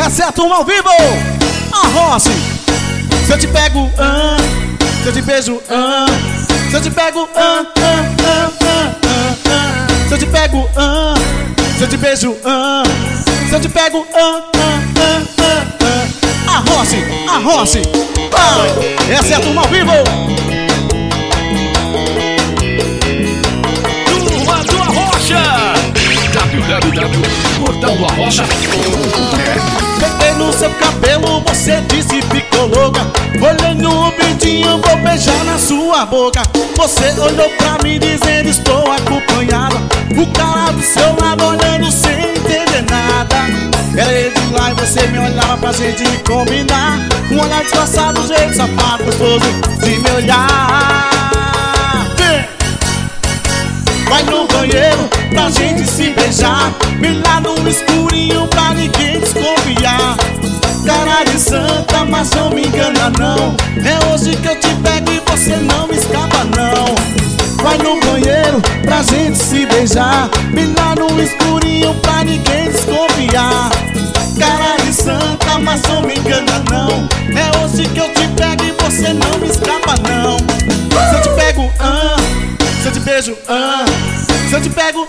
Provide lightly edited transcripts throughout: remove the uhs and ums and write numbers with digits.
Essa é a turma ao vivo. A Rossi. Se eu te pego, se eu te beijo, se eu te pego, se eu te pego, se eu te beijo, se eu te pego, a Rossi, a Rossi. Essa é a turma ao vivo. Turma do Arrocha. www.portaldoarrocha.com.br. Peguei no seu cabelo, você disse ficou louca. Olhei no vidinho, vou beijar na sua boca. Você olhou pra mim dizendo estou acompanhada. O cara do seu lado olhando sem entender nada. Era ele de lá e você me olhava pra gente combinar. Um olhar disfarçado, jeito safado, gostoso de me olhar. Vai no banheiro pra gente se beijar. Me lá no escurinho pra ninguém desconfiar. Cara de santa, mas não me engana não. É hoje que eu te pego e você não me escapa não. Vai no banheiro pra gente se beijar. Me lá no escurinho pra ninguém desconfiar. Cara de santa, mas não me engana não. É hoje que eu te pego e você não me escapa não. Se eu te pego, se eu te beijo, se eu te pego,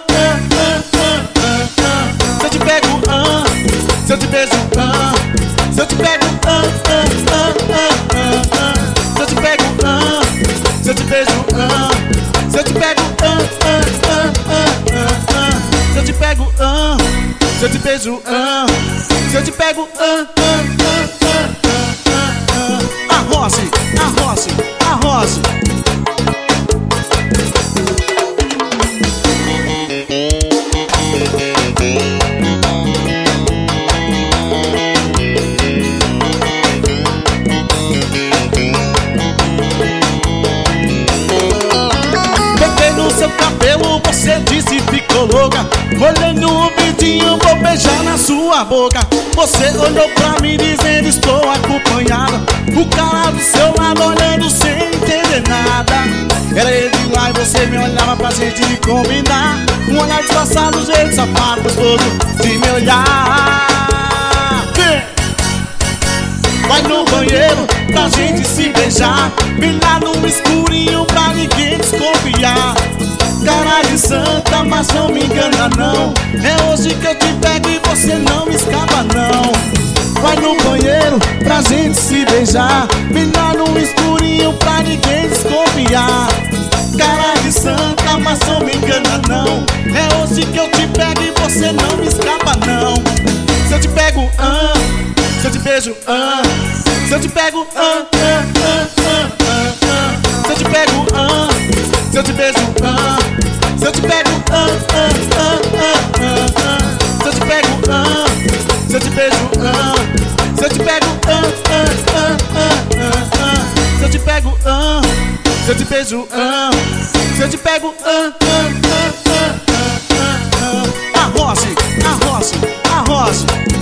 se eu te pego, se eu te beijo, se eu te pego, se eu te pego, se eu te beijo, se eu te pego, se eu te pego, se eu te beijo, se eu te pego, a Rossi, a Rossi, a Rossi. Seu cabelo, você disse ficou louca. Olhei no vidinho, vou beijar na sua boca. Você olhou pra mim dizendo estou acompanhada. O cara do seu lado olhando sem entender nada. Era ele de lá e você me olhava pra gente combinar. Um olhar disfarçado, jeito safado, gostoso de me olhar. Vai no banheiro pra gente se beijar. Me lá no escurinho pra ninguém desconfiar. Cara de santa, mas não me engana não. É hoje que eu te pego e você não me escapa não. Vai no banheiro pra gente se beijar. Me lá no escurinho pra ninguém desconfiar. Cara de santa, mas não me engana não. É hoje que eu te pego e você não me escapa não. Se eu te pego, se eu te beijo, se eu te pego, se eu te pego, se eu te beijo, se eu te pego, se eu te pego, se eu te beijo, se eu te pego, se eu te pego, se eu te beijo, se eu te pego, a Rossi, a Rossi, a Rossi.